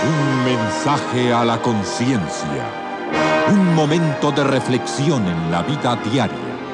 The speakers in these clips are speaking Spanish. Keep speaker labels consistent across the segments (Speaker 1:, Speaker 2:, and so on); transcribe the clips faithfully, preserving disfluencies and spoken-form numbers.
Speaker 1: Un mensaje a la conciencia. Un momento de reflexión en la vida diaria.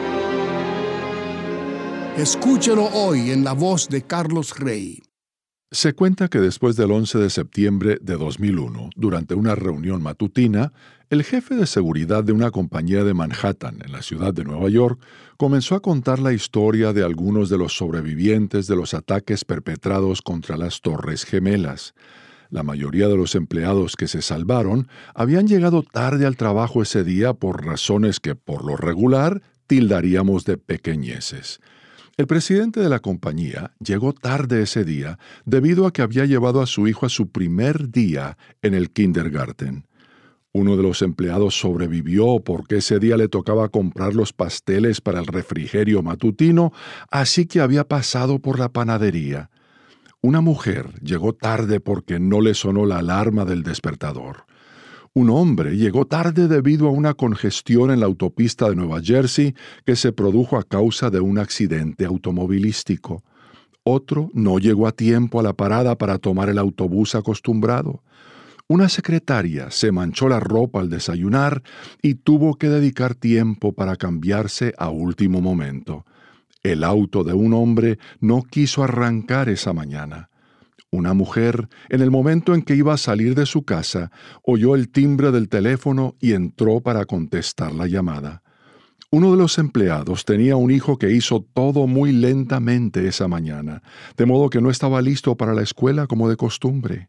Speaker 2: Escúchelo hoy en la voz de Carlos Rey.
Speaker 3: Se cuenta que después del once de septiembre de dos mil uno, durante una reunión matutina, el jefe de seguridad de una compañía de Manhattan, en la ciudad de Nueva York, comenzó a contar la historia de algunos de los sobrevivientes de los ataques perpetrados contra las Torres Gemelas. La mayoría de los empleados que se salvaron habían llegado tarde al trabajo ese día por razones que, por lo regular, tildaríamos de pequeñeces. El presidente de la compañía llegó tarde ese día debido a que había llevado a su hijo a su primer día en el kindergarten. Uno de los empleados sobrevivió porque ese día le tocaba comprar los pasteles para el refrigerio matutino, así que había pasado por la panadería. Una mujer llegó tarde porque no le sonó la alarma del despertador. Un hombre llegó tarde debido a una congestión en la autopista de Nueva Jersey que se produjo a causa de un accidente automovilístico. Otro no llegó a tiempo a la parada para tomar el autobús acostumbrado. Una secretaria se manchó la ropa al desayunar y tuvo que dedicar tiempo para cambiarse a último momento. El auto de un hombre no quiso arrancar esa mañana. Una mujer, en el momento en que iba a salir de su casa, oyó el timbre del teléfono y entró para contestar la llamada. Uno de los empleados tenía un hijo que hizo todo muy lentamente esa mañana, de modo que no estaba listo para la escuela como de costumbre.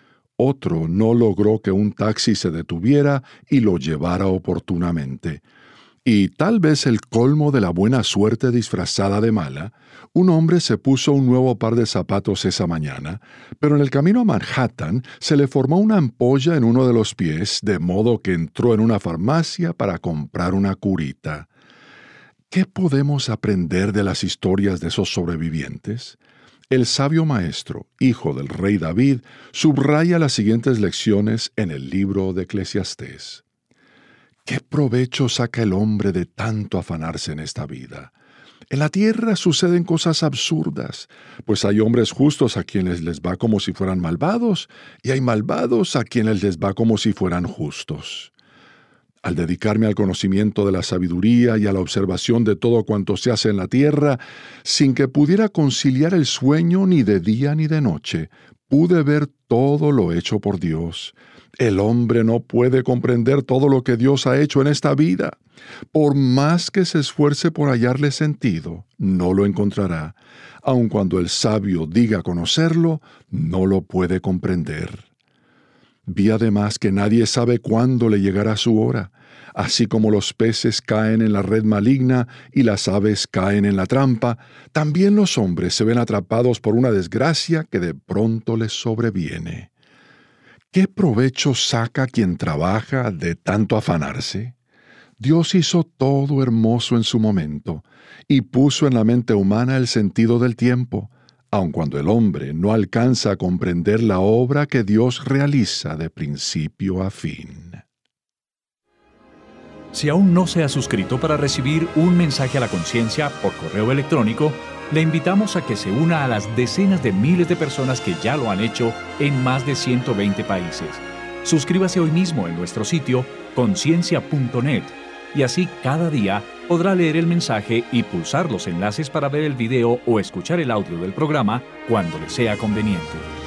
Speaker 3: Otro no logró que un taxi se detuviera y lo llevara oportunamente. Y tal vez el colmo de la buena suerte disfrazada de mala, un hombre se puso un nuevo par de zapatos esa mañana, pero en el camino a Manhattan se le formó una ampolla en uno de los pies, de modo que entró en una farmacia para comprar una curita. ¿Qué podemos aprender de las historias de esos sobrevivientes? El sabio maestro, hijo del rey David, subraya las siguientes lecciones en el libro de Eclesiastés. ¿Qué provecho saca el hombre de tanto afanarse en esta vida? En la tierra suceden cosas absurdas, pues hay hombres justos a quienes les va como si fueran malvados, y hay malvados a quienes les va como si fueran justos. Al dedicarme al conocimiento de la sabiduría y a la observación de todo cuanto se hace en la tierra, sin que pudiera conciliar el sueño ni de día ni de noche, pude ver todo lo hecho por Dios. El hombre no puede comprender todo lo que Dios ha hecho en esta vida. Por más que se esfuerce por hallarle sentido, no lo encontrará. Aun cuando el sabio diga conocerlo, no lo puede comprender. Vi además que nadie sabe cuándo le llegará su hora. Así como los peces caen en la red maligna y las aves caen en la trampa, también los hombres se ven atrapados por una desgracia que de pronto les sobreviene. ¿Qué provecho saca quien trabaja de tanto afanarse? Dios hizo todo hermoso en su momento y puso en la mente humana el sentido del tiempo, aun cuando el hombre no alcanza a comprender la obra que Dios realiza de principio a fin.
Speaker 4: Si aún no se ha suscrito para recibir un mensaje a la conciencia por correo electrónico, le invitamos a que se una a las decenas de miles de personas que ya lo han hecho en más de ciento veinte países. Suscríbase hoy mismo en nuestro sitio conciencia punto net y así cada día podrá leer el mensaje y pulsar los enlaces para ver el video o escuchar el audio del programa cuando le sea conveniente.